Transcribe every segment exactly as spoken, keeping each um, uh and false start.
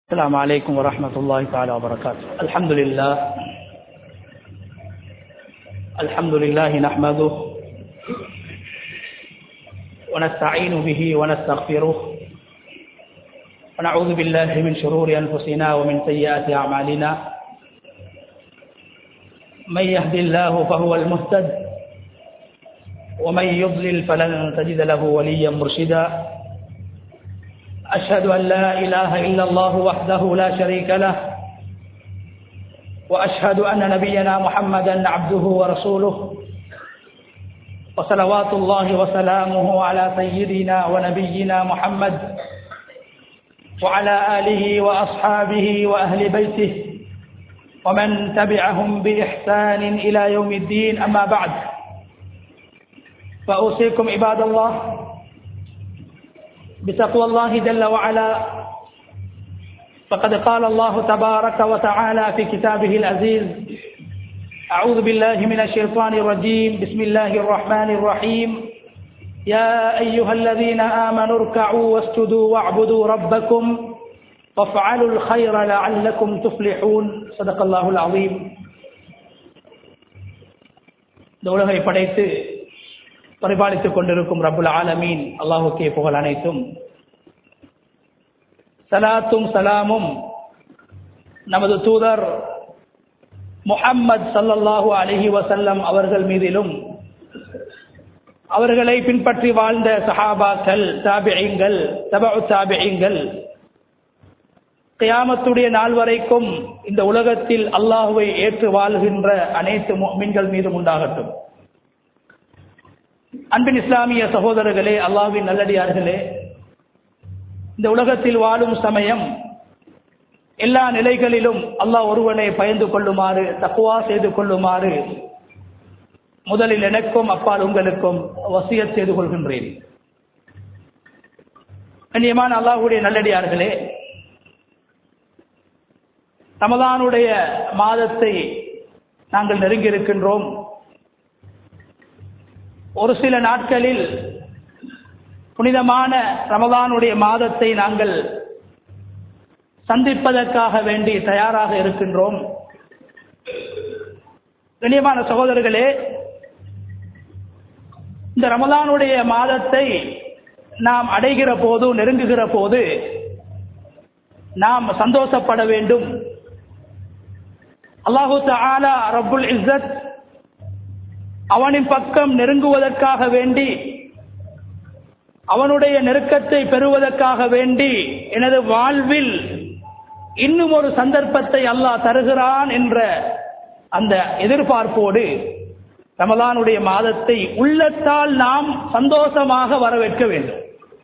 السلام عليكم ورحمة الله تعالى وبركاته. الحمد لله الحمد لله نحمده ونستعين به ونستغفره ونعوذ بالله من شرور أنفسنا ومن سيئات أعمالنا. من يهد الله فهو المهتد ومن يضلل فلن تجد له وليا مرشدا. أشهد أن لا إله إلا الله وحده لا شريك له وأشهد أن نبينا محمدا عبده ورسوله وصلوات الله وسلامه على سيدنا ونبينا محمد وعلى آله وأصحابه وأهل بيته ومن تبعهم بإحسان إلى يوم الدين. أما بعد، فأوصيكم عباد الله بتقوى الله جل وعلا، فقد قال الله تبارك وتعالى في كتابه العزيز: أعوذ بالله من الشيطان الرجيم، بسم الله الرحمن الرحيم. يا أيها الذين آمنوا اركعوا واسجدوا واعبدوا ربكم وافعلوا الخير لعلكم تفلحون. صدق الله العظيم. உலகை படைத்து பரிபாலித்துக் கொண்டிருக்கும் ரப்புல் ஆலமீன் அல்லாஹுக்கே புகழ் அனைத்தும். சலாத்தும் சலாமும் நமது தூதர் முஹம்மது ஸல்லல்லாஹு அலைஹி வஸல்லம் அவர்கள் மீதிலும், அவர்களை பின்பற்றி வாழ்ந்த சஹாபாக்கள், தாபிஈன்கள், தபஉ தாபிஈன்கள், கியாமத்துடைய நாள் வரைக்கும் இந்த உலகத்தில் அல்லாஹுவை ஏற்று வாழ்கின்ற அனைத்து முஃமின்கள் மீதும் உண்டாகட்டும். அன்பின் இஸ்லாமிய சகோதரர்களே, அல்லாஹ்வின் நல்லடியார்களே, இந்த உலகத்தில் வாழும் சமயம் எல்லா நிலைகளிலும் அல்லாஹ் ஒருவனை பயந்து கொள்ளுமாறு, தக்வா செய்து கொள்ளுமாறு முதலில் எனக்கும் அப்பால் உங்களுக்கும் வசியத் செய்து கொள்கின்றேன். கண்ணியமான அல்லாஹ்வுடைய நல்லடியார்களே, ரமலானுடைய மாதத்தை நாங்கள் நெருங்கி இருக்கின்றோம். ஒரு சில நாட்களில் புனிதமான ரமலானுடைய மாதத்தை நாங்கள் சந்திப்பதற்காக வேண்டி தயாராக இருக்கின்றோம். கண்ணியமான சகோதரர்களே, இந்த ரமலானுடைய மாதத்தை நாம் அடைகிற போது, நெருங்குகிற போது நாம் சந்தோஷப்பட வேண்டும். அல்லாஹு தஆலா ரப்புல் இஸ்ஸத் அவனின் பக்கம் நெருங்குவதற்காக வேண்டி, அவனுடைய நெருக்கத்தை பெறுவதற்காக வேண்டி எனது வாழ்வில் இன்னும் ஒரு சந்தர்ப்பத்தை அல்லாஹ் தருகிறான் என்ற அந்த எதிர்பார்ப்போடு ரமலானுடைய மாதத்தை உள்ளத்தால் நாம் சந்தோஷமாக வரவேற்க வேண்டும்.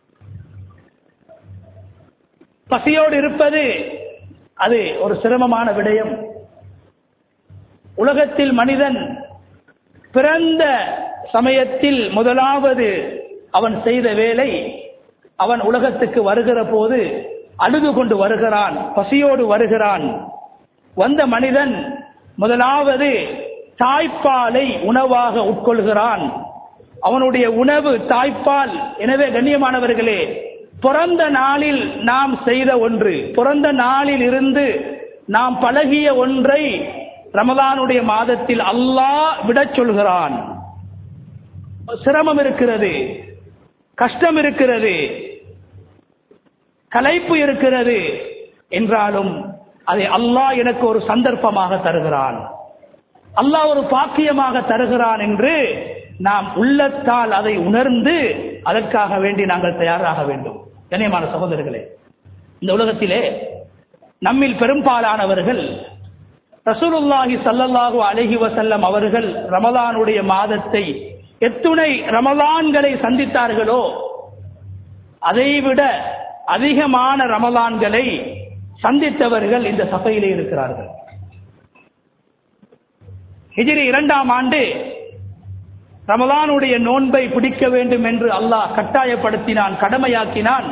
பசியோடு இருப்பது அது ஒரு சிரமமான விடயம். உலகத்தில் மனிதன் பிறந்த சமயத்தில் முதலாவது அவன் செய்த வேலை, அவன் உலகத்துக்கு வருகிற போது அழுது கொண்டு வருகிறான், பசியோடு வருகிறான். வந்த மனிதன் முதலாவது தாய்ப்பாலை உணவாக உட்கொள்கிறான். அவனுடைய உணவு தாய்ப்பால். எனவே கண்ணியமானவர்களே, பிறந்த நாளில் நாம் செய்த ஒன்று, பிறந்த நாளில் இருந்து நாம் பழகிய ஒன்றை ரமலானுடைய மாதத்தில் அல்லாஹ் விடச் சொல்கிறான். சிரமம் இருக்கிறது, கஷ்டம் இருக்கிறது, களைப்பு இருக்கிறது என்றாலும் அதை அல்லாஹ் எனக்கு ஒரு சந்தர்ப்பமாக தருகிறான், அல்லாஹ் ஒரு பாக்கியமாக தருகிறான் என்று நாம் உள்ளத்தால் அதை உணர்ந்து அதற்காக வேண்டி நாங்கள் தயாராக வேண்டும். கண்ணியமான சகோதரர்களே, இந்த உலகத்திலே நம்மில் பெரும்பாலானவர்கள் ரசூலுல்லாஹி ஸல்லல்லாஹு அலைஹி வஸல்லம் அவர்கள் ரமலானுடைய மாதத்தை எத்துணை ரமலான்களை சந்தித்தார்களோ அதைவிட அதிகமான ரமலான்களை சந்தித்தவர்கள் இந்த சபையிலே இருக்கிறார்கள். ஹிஜ்ரி இரண்டாம் ஆண்டு ரமலானுடைய நோன்பை பிடிக்க வேண்டும் என்று அல்லாஹ் கட்டாயப்படுத்தினான், கடமையாக்கினான்.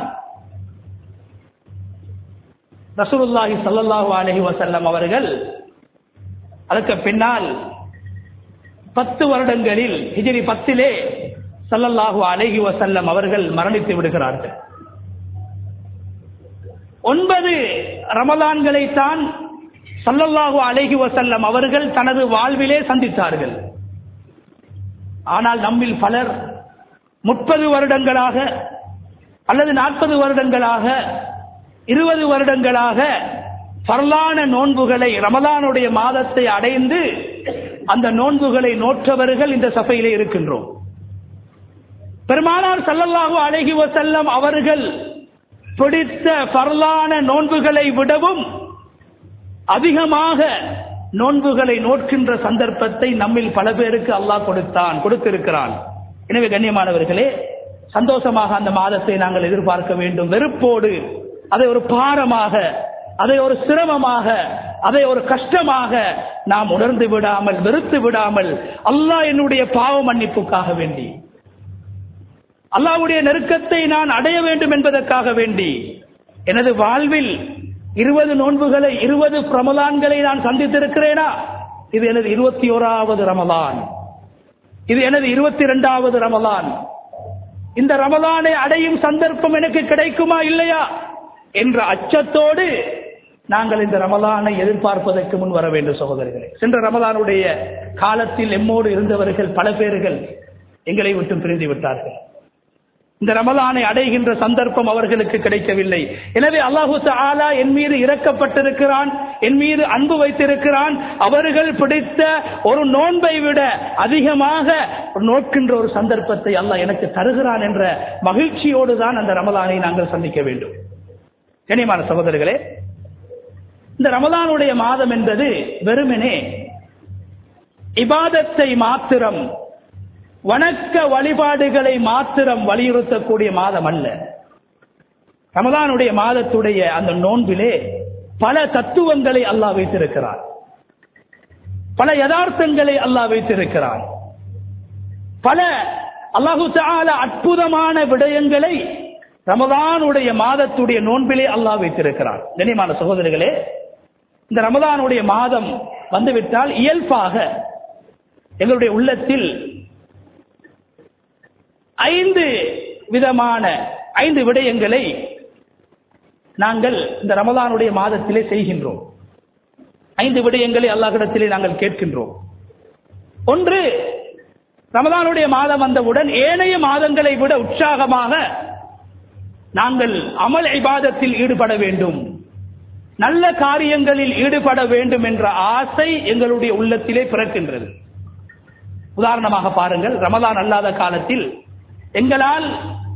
ரசூலுல்லாஹி ஸல்லல்லாஹு அலைஹி வஸல்லம் அவர்கள் அதற்கு பின்னால் பத்து வருடங்களில் ஹிஜ்ரி பத்திலே ஸல்லல்லாஹு அலைஹி வஸல்லம் அவர்கள் மரணித்து விடுகிறார்கள். ஒன்பது ரமலான்களைத்தான் ஸல்லல்லாஹு அலைஹி வஸல்லம் அவர்கள் தனது வாழ்விலே சந்தித்தார்கள். ஆனால் நம்மில் பலர் முப்பது வருடங்களாக அல்லது நாற்பது வருடங்களாக இருபது வருடங்களாக ஃபர்லான நோன்புகளை ரமலானுடைய மாதத்தை அடைந்து அந்த நோன்புகளை நோற்றவர்கள் இந்த சபையிலே இருக்கின்றோம். பெருமானார் ஸல்லல்லாஹு அலைஹி வஸல்லம் அவர்கள் பிடித்த ஃபர்லான நோன்புகளை விடவும் அதிகமாக நோன்புகளை நோக்கின்ற சந்தர்ப்பத்தை நம்மில் பல பேருக்கு அல்லாஹ் கொடுத்தான் கொடுத்திருக்கிறான். எனவே கண்ணியமானவர்களே, சந்தோஷமாக அந்த மாதத்தை நாங்கள் எதிர்பார்க்க வேண்டும். வெறுப்போடு அதை ஒரு பாரமாக, அதை ஒரு சிரமமாக, அதை ஒரு கஷ்டமாக நாம் உணர்ந்து விடாமல், வெறுத்து விடாமல், அல்லாஹ் என்னுடைய பாவ மன்னிப்புக்காக வேண்டி, அல்லாஹ்வுடைய நெருக்கத்தை நான் அடைய வேண்டும் என்பதற்காக வேண்டி எனது வாழ்வில் இருபது நோன்புகளை இருபது ரமலான்களை நான் சந்தித்திருக்கிறேனா? இது எனது இருபத்தி ஓராவது ரமலான், இது எனது இருபத்தி இரண்டாவது ரமலான். இந்த ரமலானை அடையும் சந்தர்ப்பம் எனக்கு கிடைக்குமா இல்லையா என்ற அச்சத்தோடு நாங்கள் இந்த ரமலானை எதிர்பார்ப்பதற்கு முன் வர வேண்டும் சகோதரர்களே. சென்ற ரமலானுடைய காலத்தில் எம்மோடு இருந்தவர்கள் பல பேர்கள் எங்களை விட்டு பிரிந்து விட்டார்கள். இந்த ரமலானை அடைகின்ற சந்தர்ப்பம் அவர்களுக்கு கிடைக்கவில்லை. எனவே அல்லாஹு தஆலா என் மீது இரக்கப்பட்டிருக்கிறான், என் மீது அன்பு வைத்திருக்கிறான். அவர்கள் பிடித்த ஒரு நோன்பை விட அதிகமாக நோக்கின்ற ஒரு சந்தர்ப்பத்தை அல்லாஹ் எனக்கு தருகிறான் என்ற மகிழ்ச்சியோடு தான் அந்த ரமலானை நாங்கள் சந்திக்க வேண்டும். கண்ணியமான சகோதரர்களே, இந்த ரமலானுடைய மாதம் என்பது வெறுமனே இபாதத்தை மாத்திரம், வணக்க வழிபாடுகளை மாத்திரம் வலியுறுத்தக்கூடிய மாதம் அல்ல. ரமலானுடைய மாதத்துடைய அந்த நோன்பிலே பல தத்துவங்களை அல்லாஹ் வைத்திருக்கிறார், பல யதார்த்தங்களை அல்லாஹ் வைத்திருக்கிறார், பல அல்லாஹு தஆலா அற்புதமான விடயங்களை ரமலானுடைய மாதத்துடைய நோன்பிலே அல்லாஹ் வைத்திருக்கிறார். கண்ணியமான சகோதரர்களே, இந்த ரமலானுடைய மாதம் வந்துவிட்டால் இயல்பாக எங்களுடைய உள்ளத்தில் ஐந்து விதமான ஐந்து விடயங்களை நாங்கள் இந்த ரமலானுடைய மாதத்திலே செய்கின்றோம். ஐந்து விடயங்களை அல்லாஹ்விடத்திலே நாங்கள் கேட்கின்றோம். ஒன்று, ரமலானுடைய மாதம் வந்தவுடன் ஏனைய மாதங்களை விட உற்சாகமாக நாங்கள் அமல் இபாதத்தில் ஈடுபட வேண்டும், நல்ல காரியங்களில் ஈடுபட வேண்டும் என்ற ஆசை எங்களுடைய உள்ளத்திலே பிறக்கின்றது. உதாரணமாக பாருங்கள், ரமலான் அல்லாத காலத்தில் எங்களால்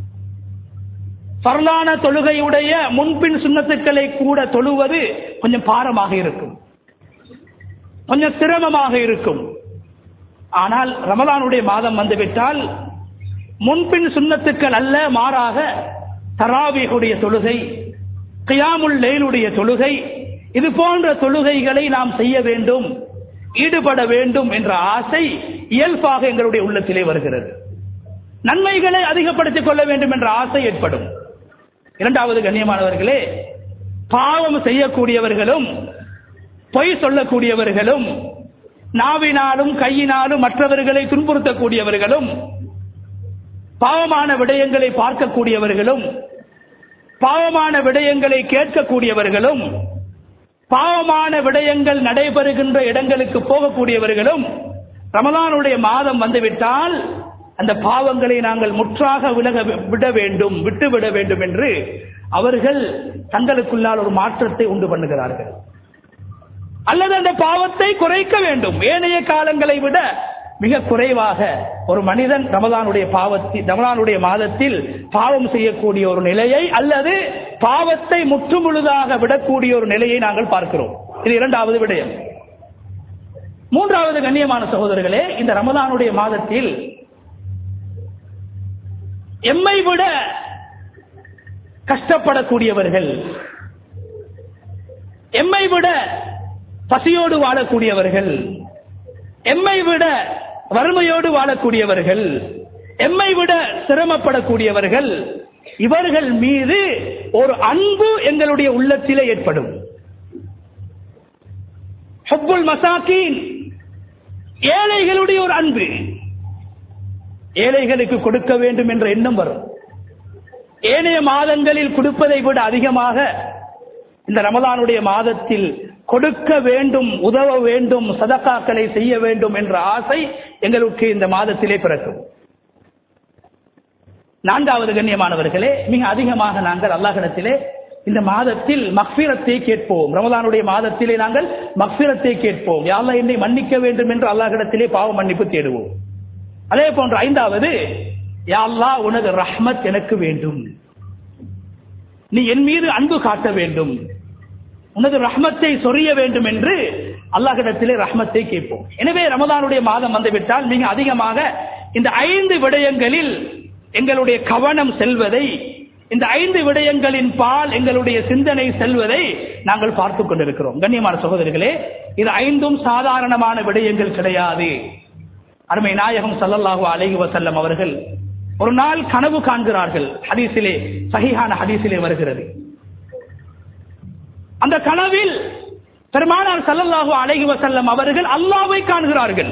ஃபர்லான தொழுகையுடைய முன்பின் சுன்னத்துக்களை கூட தொழுவது கொஞ்சம் பாரமாக இருக்கும், கொஞ்சம் சிரமமாக இருக்கும். ஆனால் ரமலானுடைய மாதம் வந்துவிட்டால் முன்பின் சுன்னத்துக்கள் அல்ல, மாறாக தராவீஹுடைய தொழுகை, கியாமுல் லைலுடைய தொழுகை, இது போன்ற தொழுகைகளை நாம் செய்ய வேண்டும், ஈடுபட வேண்டும் என்ற ஆசை இயல்பாக எங்களுடைய உள்ளத்திலே வருகிறது. நன்மைகளை அதிகப்படுத்திக் கொள்ள வேண்டும் என்ற ஆசை ஏற்படும். இரண்டாவது, கண்ணியமானவர்களே, பாவம் செய்யக்கூடியவர்களும் பொய் சொல்லக்கூடியவர்களும் நாவினாலும் கையினாலும் மற்றவர்களை துன்புறுத்தக்கூடியவர்களும் பாவமான விடயங்களை பார்க்கக்கூடியவர்களும் பாவமான விடயங்களை கேட்கக்கூடியவர்களும் பாவமான விடயங்கள் நடைபெறுகின்ற இடங்களுக்கு போகக்கூடியவர்களும் ரமலானுடைய மாதம் வந்துவிட்டால் அந்த பாவங்களை நாங்கள் முற்றாக விலக விட வேண்டும், விட்டுவிட வேண்டும் என்று அவர்கள் தங்களுக்குள்ளால் ஒரு மாற்றத்தை உண்டு பண்ணுகிறார்கள். அல்லது அந்த பாவத்தை குறைக்க வேண்டும். ஏனைய காலங்களை விட மிக குறைவாக ஒரு மனிதன் ரமலானுடைய பாவத்தில் ரமலானுடைய மாதத்தில் பாவம் செய்யக்கூடிய ஒரு நிலையை அல்லது பாவத்தை முற்றுமுழுதாக விடக்கூடிய ஒரு நிலையை நாங்கள் பார்க்கிறோம். இது இரண்டாவது விடயம். மூன்றாவது, கண்ணியமான சகோதரர்களே, இந்த ரமலானுடைய மாதத்தில் எம்மை விட கஷ்டப்படக்கூடியவர்கள், எம்மை விட பசியோடு வாழக்கூடியவர்கள், எம்மை விட வறுமையோடு வாழக்கூடியவர்கள், எம்மை விட சிரமப்படக்கூடியவர்கள், இவர்கள் மீது ஒரு அன்பு எங்களுடைய உள்ளத்திலே ஏற்படும். ஹுப்புல் மசாக்கீன், ஏழைகளுடைய ஒரு அன்பு, ஏழைகளுக்கு கொடுக்க வேண்டும் என்ற எண்ணம் வரும். ஏனைய மாதங்களில் கொடுப்பதை விட அதிகமாக இந்த ரமலானுடைய மாதத்தில் கொடுக்க வேண்டும், உதவ வேண்டும், சதகாக்களை செய்ய வேண்டும் என்ற ஆசை எங்களுக்கு இந்த மாதத்திலே பிறக்கும். நான்காவது கண்ணியமானவர்களே, மிக அதிகமாக நாங்கள் அல்லாஹ்விடத்திலே இந்த மாதத்தில் மக்ஃபிரத்தை கேட்போம். ரமலானுடைய மாதத்திலே நாங்கள் மக்ஃபிரத்தை கேட்போம். யா அல்லாஹ் என்னை மன்னிக்க வேண்டும் என்று அல்லாஹ்விடத்திலே பாவ மன்னிப்பு தேடுவோம். அதே போன்று ஐந்தாவது, யா அல்லாஹ் உனது ரஹ்மத் எனக்கு வேண்டும், நீ என் மீது அன்பு காட்ட வேண்டும், உனது ரஹ்மத்தை சொரிய வேண்டும் என்று அல்லாஹ்விடத்திலே ரஹ்மத்தை கேட்போம். எனவே ரமலானுடைய மாதம் வந்துவிட்டால் மிக அதிகமாக இந்த ஐந்து விடயங்களில் எங்களுடைய கவனம் செல்வதை, இந்த ஐந்து விடயங்களின் பால் எங்களுடைய சிந்தனை செல்வதை நாங்கள் பார்த்துக் கொண்டிருக்கிறோம். கண்ணியமான சகோதரர்களே, இது ஐந்தும் சாதாரணமான விடயங்கள் கிடையாது. அருமை நாயகம் ஸல்லல்லாஹு அலைஹி வஸல்லம் அவர்கள் ஒரு நாள் கனவு காண்கிறார்கள். ஹதீஸிலே, சஹீஹான ஹதீஸிலே வருகிறது. அந்த கனவில் பெருமானார் ஸல்லல்லாஹு அலைஹி வஸல்லம் அவர்கள் அல்லாஹ்வை காண்கிறார்கள்.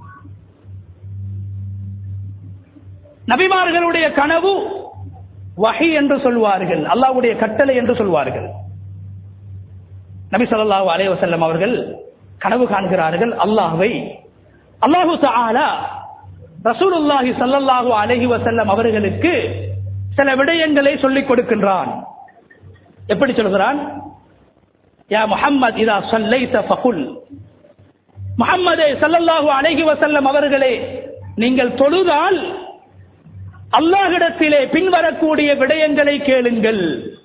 நபிமார்களுடைய கனவு வஹி என்று சொல்வார்கள், அல்லாஹ்வுடைய கட்டளை என்று சொல்வார்கள். நபி ஸல்லல்லாஹு அலைஹி வஸல்லம் அவர்கள் கனவு காண்கிறார்கள் அல்லாஹ்வை. அல்லாஹு தஆலா ரசூலுல்லாஹி ஸல்லல்லாஹு அலைஹி வஸல்லம் அவர்களுக்கு சில விடயங்களை சொல்லிக் கொடுக்கின்றான். எப்படி சொல்கிறான்? யா முஹம்மத் இதா ஸல்லைத ஃபகுல், முஹம்மதே ஸல்லல்லாஹு அலைஹி வஸல்லம் அவர்களே, நீங்கள் தொழுதால் அல்லாஹ்விடத்திலே பின்வரக்கூடிய விடயங்களை கேளுங்கள்.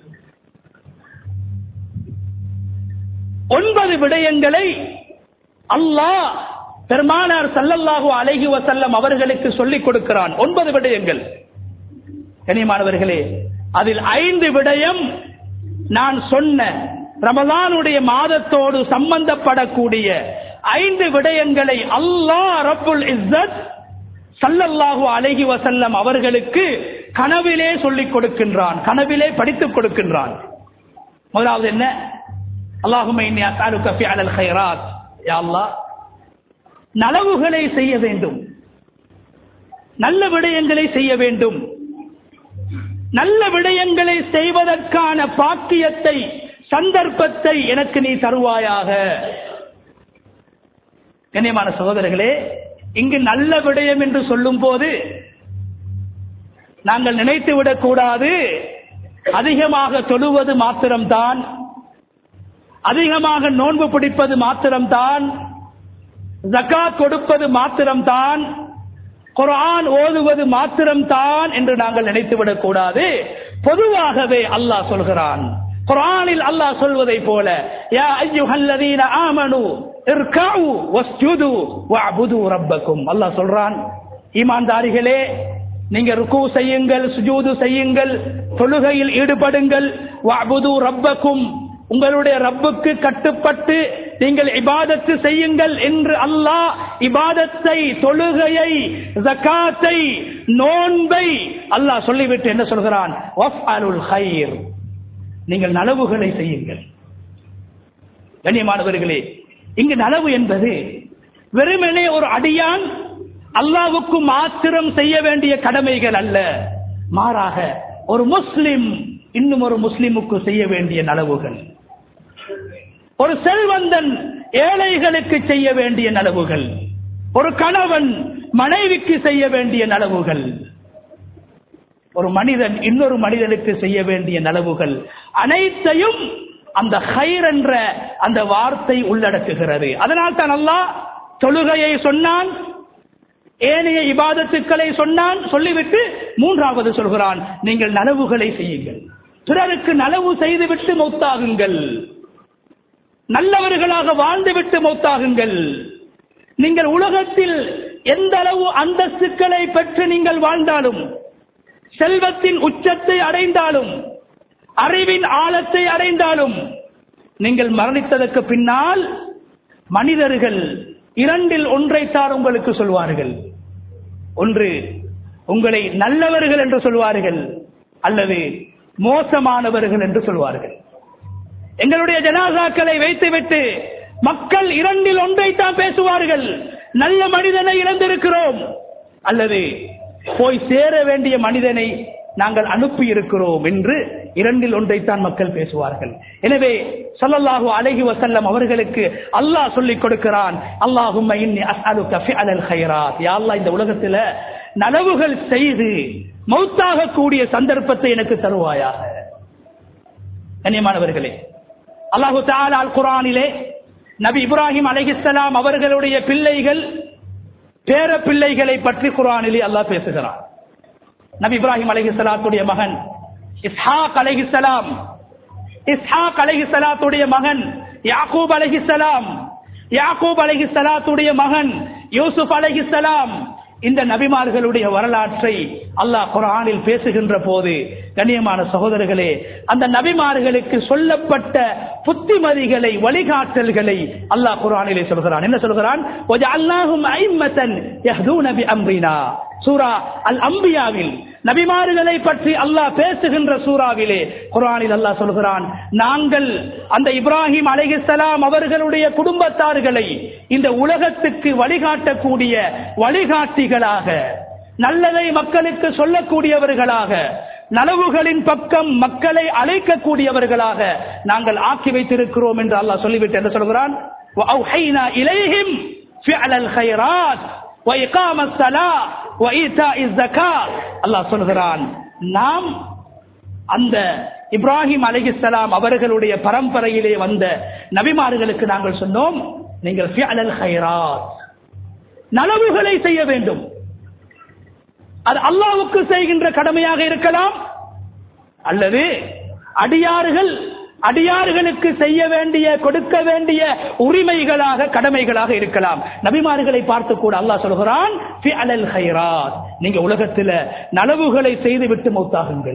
ஒன்பது விடயங்களை அல்லாஹ் பெருமானார் ஸல்லல்லாஹு அலைஹி வஸல்லம் அவர்களுக்கு சொல்லிக் கொடுக்கிறான். ஒன்பது விடயங்கள். கண்ணியமானவர்களே, அதில் ஐந்து விடயம் நான் சொன்ன ரமலானுடைய மாதத்தோடு சம்பந்தப்படக்கூடிய ஐந்து விடயங்களை அல்லாஹ் ரப்புல் இஸ்ஸத் ஸல்லல்லாஹு அலைஹி வஸல்லம் அவர்களுக்கு கனவிலே சொல்லிக் கொடுக்கின்றான், கனவிலே படித்துக் கொடுக்கின்றான். முதலாவது என்ன? அல்லாஹும்ம இன்னி அஸ்அலுக ஃபிஅலல் கைராத், யா அல்லாஹ் நலவுகளை செய்ய வேண்டும், நல்ல விடயங்களை செய்ய வேண்டும், நல்ல விடயங்களை செய்வதற்கான பாக்கியத்தை, சந்தர்ப்பத்தை எனக்கு நீ தருவாயாக. கண்ணியமான சகோதரர்களே, இங்கு நல்ல விடயம் என்று சொல்லும் போது நாங்கள் நினைத்து விடக்கூடாது அதிகமாக தொழுவது மாத்திரம்தான், அதிகமாக நோன்பு பிடிப்பது மாத்திரம்தான், ஜகாத் கொடுப்பது மாத்திரம்தான், குர்ஆன் ஓதுவது மாத்திரம்தான் என்று நாங்கள் நினைத்து விடக்கூடாது. பொதுவாகவே அல்லாஹ் சொல்கிறான், குர்ஆனில் அல்லாஹ் சொல்வதை போல, யா அய்யுஹல்லதீன ஆமனு இர்கஉ வஸ்ஜுது வஅபுது ரப்பக்கும். அல்லாஹ் சொல்றான், ஈமான்தாரிகளே, நீங்க ருக்கு செய்யுங்கள், சுஜூது செய்யுங்கள், தொழுகையில் ஈடுபடுங்கள், வஅபுது ரப்பக்கும், உங்களுடைய ரப்புக்கு கட்டுப்பட்டு நீங்கள் இபாதத்து செய்யுங்கள் என்று அல்லாஹ் இபாதத்தை, தொழுகையை, ஜகாத்தை, நோன்பை அல்லாஹ் சொல்லிவிட்டு என்ன சொல்கிறான்? வஃஅலுல் கைர், நீங்கள் நலவுகளை செய்யுங்கள். கண்ணியமானவர்களே, இங்கு நலவு என்பது வெறுமனே ஒரு அடியான் அல்லாஹ்வுக்கு மாத்திரம் செய்ய வேண்டிய கடமைகள் அல்ல, மாறாக ஒரு முஸ்லிம் இன்னும் ஒரு முஸ்லிமுக்கு செய்ய வேண்டிய நலவுகள், ஒரு செல்வந்தன் ஏழைகளுக்கு செய்ய வேண்டிய நலவுகள், ஒரு கணவன் மனைவிக்கு செய்ய வேண்டிய நலவுகள், ஒரு மனிதன் இன்னொரு மனிதனுக்கு செய்ய வேண்டிய நலவுகள், அனைத்தையும் அந்த கைர் என்ற அந்த வார்த்தை உள்ளடக்குகிறது. அதனால் தான் அல்லாஹ் தொழுகையை சொன்னான், ஏனைய இபாதத்துக்களை சொன்னான், சொல்லிவிட்டு மூன்றாவது சொல்கிறான், நீங்கள் நலவுகளை செய்யுங்கள், பிறருக்கு நலவு செய்துவிட்டு மௌத்தாகுங்கள், நல்லவர்களாக வாழ்ந்துவிட்டு மௌத்தாகுங்கள். நீங்கள் உலகத்தில் எந்த அளவு அந்தஸ்துக்களை பெற்று நீங்கள் வாழ்ந்தாலும், செல்வத்தின் உச்சத்தை அடைந்தாலும், அறிவின் ஆழத்தை அடைந்தாலும், நீங்கள் மரணித்ததற்கு பின்னால் மனிதர்கள் இரண்டில் ஒன்றைத்தான் உங்களுக்கு சொல்வார்கள். ஒன்று உங்களை நல்லவர்கள் என்று சொல்வார்கள், அல்லது மோசமானவர்கள் என்று சொல்வார்கள். எங்களுடைய ஜனாசாக்களை வைத்துவிட்டு மக்கள் இரண்டில் ஒன்றைத்தான் பேசுவார்கள், நல்ல மனிதனை இழந்திருக்கிறோம், அல்லது போய் சேர வேண்டிய மனிதனை நாங்கள் அனுப்பி இருக்கிறோம் என்று இரண்டில் ஒன்றைத்தான் மக்கள் பேசுவார்கள். எனவே ஸல்லல்லாஹு அலைஹி வஸல்லம் அவர்களுக்கு அல்லாஹ் சொல்லிக் கொடுக்கிறான், அல்லாஹும்ம இன்னி அஸ்அலுக ஃபிஅலல் கைராத். யா அல்லாஹ், இந்த உலகத்துல நலவுகள் செய்து மௌத்தாக கூடிய சந்தர்ப்பத்தை எனக்கு தருவாயாக. கண்ணியமானவர்களே, அல்லாஹு தஆலா அல் குர்ஆனிலே நபி இப்ராஹிம் அலைஹிஸ்ஸலாம் அவர்களுடைய பிள்ளைகள் பேர பிள்ளைகளை பற்றி குர்ஆனிலே அல்லாஹ் பேசுகிறான். நபி இப்ராஹிம் அலைஹிஸ்ஸலாத்துடைய மகன் இஸ்ஹாக் அலைஹிஸ்ஸலாம், இஸ்ஹாக் அலைஹிஸ்ஸலாத்துடைய மகன் யாக்கூப் அலைஹிஸ்ஸலாம், யாக்கூப் அலைஹிஸ்ஸலாத்துடைய மகன் யூசுப் அலைஹிஸ்ஸலாம். இந்த நபிமார்களுடைய வரலாற்றை அல்லாஹ் குர்ஆனில் பேசுகின்ற போது கண்ணியமான சகோதரர்களே, அந்த நபிமார்களுக்கு சொல்லப்பட்ட புத்திமதிகளை, வழிகாட்டல்களை அல்லாஹ் குர்ஆனிலே சொல்கிறான். என்ன சொல்கிறான்? வஜஅல்நாஹும் அய்மத்தன் யஹ்தூன பிஅம்ரினா. சூரா அல் அம்பியாவில் நபிமார்களை பற்றி அல்லாஹ் பேசுகின்ற சூறாவிலே குர்ஆனில் அல்லாஹ் சொல்கிறான், நாங்கள் அந்த இப்ராஹிம் அலைஹிஸ்ஸலாம் அவர்களுடைய குடும்பத்தார்களை இந்த உலகத்துக்கு வழிகாட்டக்கூடிய வழிகாட்டிகளாக, நல்லதை மக்களுக்கு சொல்லக்கூடியவர்களாக, நலவுகளின் பக்கம் மக்களை அழைக்கக்கூடியவர்களாக நாங்கள் ஆக்கி வைத்திருக்கிறோம் என்று அல்லாஹ் சொல்லிவிட்டு என்ன சொல்கிறான்? வஅவ்ஹைனா இலைஹிம் ஃபிஅலல் கைராத் வ இகாமஸ் ஸலாத் வ ஈதாஇஸ் ஸகாத். அல்லாஹ் சொல்கிறான், நாம் அந்த இப்ராஹிம் அலைஹிஸ்ஸலாம் அவர்களுடைய பரம்பரையிலே வந்த நபிமார்களுக்கு நாங்கள் சொன்னோம், நீங்கள் ஃபிஅலல் கைராத், நலவுகளை செய்ய வேண்டும். அது அல்லாஹ்வுக்கு செய்கின்ற கடமையாக இருக்கலாம், அல்லது அடியார்கள் அடியார்களுக்கு செய்ய வேண்டிய, கொடுக்க வேண்டிய உரிமைகளாக, கடமைகளாக இருக்கலாம். நபிமார்களை பார்த்து கூட அல்லாஹ் சொல்கிறான், ஃபிஅலல் கைராத், நீங்க உலகத்தில் நலவுகளை செய்துவிட்டு மௌத்தாகுங்கள்,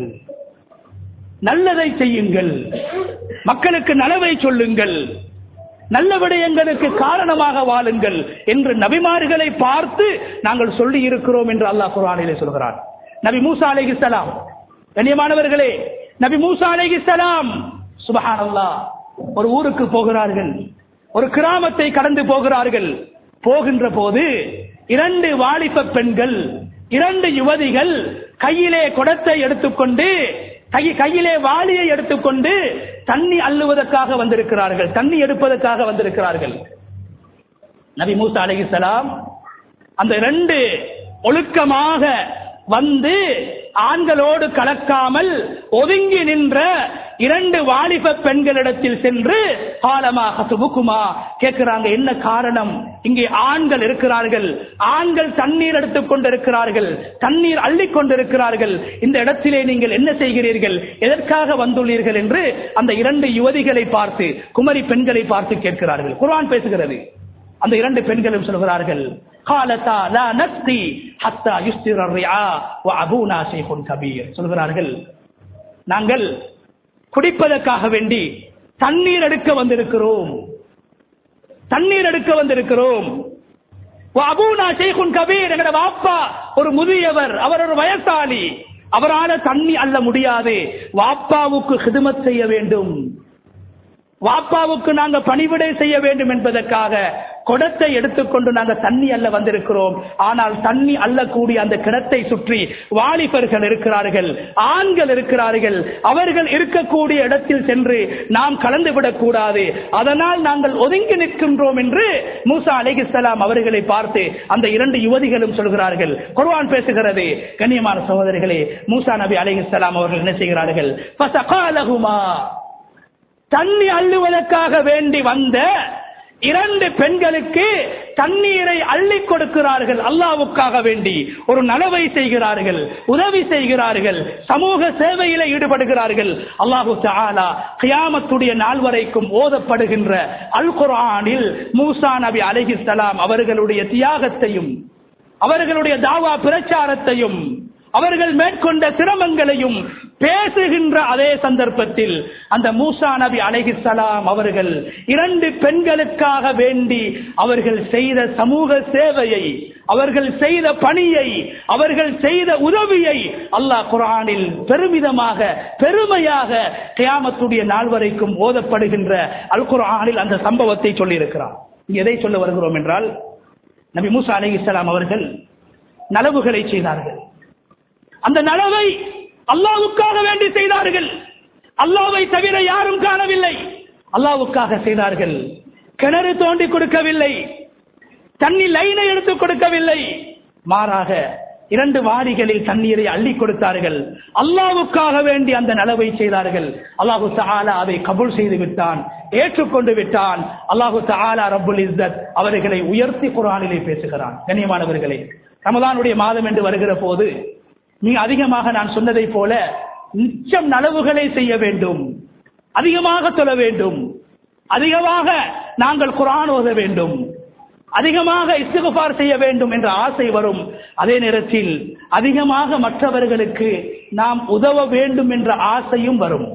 நல்லதை செய்யுங்கள், மக்களுக்கு நலவை சொல்லுங்கள், நல்ல விடயங்களுக்கு காரணமாக வாழுங்கள் என்று நபிமார்களை பார்த்து நாங்கள் சொல்லி இருக்கிறோம் என்று அல்லாஹ் குர்ஆனிலே சொல்கிறான். நபி மூசா அலைஹிஸ்ஸலாம், கண்ணியமானவர்களே, நபி மூசா அலைஹிஸ்ஸலாம் சுப்ஹானல்லாஹ் ஒரு ஊருக்கு போகிறார்கள், ஒரு கிராமத்தை கடந்து போகிறார்கள். போகின்ற போது இரண்டு வாலிப பெண்கள், இரண்டு யுவதிகள் கையிலே குடத்தை எடுத்துக்கொண்டு, கையிலே வாளியை எடுத்துக்கொண்டு தண்ணி அள்ளுவதற்காக வந்திருக்கிறார்கள், தண்ணி எடுப்பதற்காக வந்திருக்கிறார்கள். நபி மூசா அலைஹிஸ்ஸலாம் அந்த இரண்டு ஒழுக்கமாக வந்து ஆண்களோடு கலக்காமல் ஒதுங்கி நின்ற இரண்டு வாலிப பெண்களிடத்தில் சென்று காலமா ஹசுபுக்குமா கேட்கிறாங்க, என்ன காரணம்? இங்கே ஆண்கள் இருக்கிறார்கள், ஆண்கள் தண்ணீர் எடுத்துக் கொண்டிருக்கிறார்கள், தண்ணீர் அள்ளிக் கொண்டிருக்கிறார்கள், இந்த இடத்திலே நீங்கள் என்ன செய்கிறீர்கள், எதற்காக வந்துள்ளீர்கள் என்று அந்த இரண்டு யுவதிகளை பார்த்து, குமரி பெண்களை பார்த்து கேட்கிறார்கள். குர்ஆன் பேசுகிறது. அந்த இரண்டு பெண்களும் சொல்கிறார்கள், காலதா லா நஸ்கி ஹத்தா யுஸ்திர ரிஆ வ அபூனா ஷைഖுன் கபீர். சொல்கிறார்கள், நாங்கள் குடிப்பதற்காக வேண்டி தண்ணீர் எடுக்க வந்திருக்கிறோம், தண்ணீர் எடுக்க வந்திருக்கிறோம். வ அபூனா ஷைഖுன் கபீர், எங்கட வாப்பா ஒரு முதியவர், அவர் ஒரு வயசாளி, அவரால தண்ணி அள்ள முடியாது, வாப்பாவுக்கு ஹிதுமத் செய்ய வேண்டும், வாப்பாவுக்கு நாங்க பணிவிடை செய்ய வேண்டும் என்பதற்காக குடத்தை எடுத்துக்கொண்டு நாங்கள் தண்ணி அள்ள வந்திருக்கிறோம். ஆனால் தண்ணி அள்ளக்கூடிய அந்த கிடத்தை சுற்றி வாலிபர்கள் இருக்கிறார்கள், ஆண்கள் இருக்கிறார்கள், அவர்கள் இருக்கக்கூடிய இடத்தில் சென்று நாம் கலந்துவிடக் கூடாது, அதனால் நாங்கள் ஒதுங்கி நிற்கின்றோம் என்று மூசா அலைஹிஸ்ஸலாம் அவர்களை பார்த்து அந்த இரண்டு யுவதிகளும் சொல்கிறார்கள். குர்ஆன் பேசுகிறது. கண்ணியமான சகோதரர்களே, மூசா நபி அலைஹிஸ்ஸலாம் அவர்கள் என்ன செய்கிறார்கள்? ஃபஸகாலஹுமா, தண்ணி அள்ளுவதற்காக வேண்டி வந்த இரண்டு பெண்களுக்கு தண்ணீரை அள்ளி கொடுக்கிறார்கள். அல்லாஹ்வுக்காக வேண்டி ஒரு நலவை செய்கிறார்கள், உதவி செய்கிறார்கள், சமூக சேவையில ஈடுபடுகிறார்கள். அல்லாஹு தஆலா கியாமத்துடைய நாள் வரைக்கும் ஓதப்படுகின்ற அல் குர்ஆனில் மூசா நபி அலைஹிஸ்ஸலாம் அவர்களுடைய தியாகத்தையும், அவர்களுடைய தாவா பிரச்சாரத்தையும், அவர்கள் மேற்கொண்ட சிரமங்களையும் பேசுகின்ற அதே சந்தர்ப்பத்தில் அந்த மூசா நபி அலைஹிஸ்ஸலாம் அவர்கள் இரண்டு பெண்களுக்காக வேண்டி அவர்கள் செய்த சமூக சேவையை, அவர்கள் செய்த பணியை, அவர்கள் செய்த உதவியை அல்லாஹ் குர்ஆனில் பெருமிதமாக, பெருமையாக கியாமத்துடைய நாள் வரைக்கும் ஓதப்படுகின்ற அல் குர்ஆனில் அந்த சம்பவத்தை சொல்லி இருக்கிறார். எதை சொல்ல வருகிறோம் என்றால், நபி மூசா அலைஹிஸ்ஸலாம் அவர்கள் நலவுகளை செய்தார்கள். அந்த நலவை அல்லாஹ்வுக்காக வேண்டி செய்தார்கள். அல்லாஹ்வை தவிர யாரும் காணவில்லை. அல்லாஹ்வுக்காக செய்தார்கள். கிணறு தோண்டி கொடுக்கவில்லை, தண்ணி லைனை எடுத்து கொடுக்கவில்லை, மாறாக இரண்டு வாரிகளில் தண்ணீரை அள்ளி கொடுத்தார்கள். அல்லாஹ்வுக்காக வேண்டி அந்த நலவை செய்தார்கள். அல்லாஹு தஆலா அதை கபூல் செய்து விட்டான், ஏற்றுக்கொண்டு விட்டான். அல்லாஹு தஆலா ரப்புல் இஸ்ஸத் அவர்களை உயர்த்தி குர்ஆனிலே பேசுகிறான். கண்ணியமானவர்களே, ரமலானுடைய மாதம் என்று வருகிற போது மிக அதிகமாக நான் சொன்னதை போல நிச்சயம் நலவுகளை செய்ய வேண்டும், அதிகமாக தொழ வேண்டும், அதிகமாக நாங்கள் குர்ஆன் ஓத வேண்டும், அதிகமாக இஸ்திக்ஃபார் செய்ய வேண்டும் என்ற ஆசை வரும். அதே நேரத்தில் அதிகமாக மற்றவர்களுக்கு நாம் உதவ வேண்டும் என்ற ஆசையும் வரும்.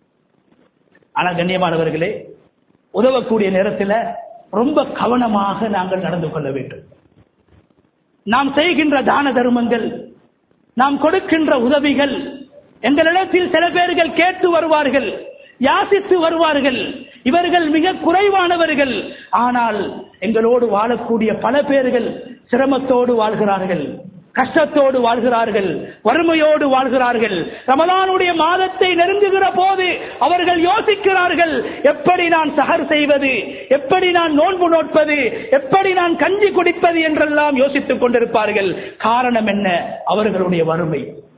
ஆனால் கண்ணியமானவர்களே, உதவக்கூடிய நேரத்தில் ரொம்ப கவனமாக நாங்கள் நடந்து கொள்ள வேண்டும். நாம் செய்கின்ற தான தர்மங்கள், நாம் கொடுக்கின்ற உதவிகள், எங்களிடத்தில் சில பேர்கள் கேட்டு வருவார்கள், யாசித்து வருவார்கள். இவர்கள் மிக குறைவானவர்கள், ஆனால் எங்களோடு வாழக்கூடிய பல பேர்கள் சிரமத்தோடு வாழ்கிறார்கள், கஷ்டத்தோடு வாழ்கிறார்கள், வறுமையோடு வாழ்கிறார்கள். ரமலானுடைய மாதத்தை நெருங்குகிற போது அவர்கள் யோசிக்கிறார்கள், எப்படி நான் சஹர் செய்வது, எப்படி நான் நோன்பு நோட்பது, எப்படி நான் கஞ்சி குடிப்பது என்றெல்லாம் யோசித்துக் கொண்டிருப்பார்கள். காரணம் என்ன? அவர்களுடைய வறுமை,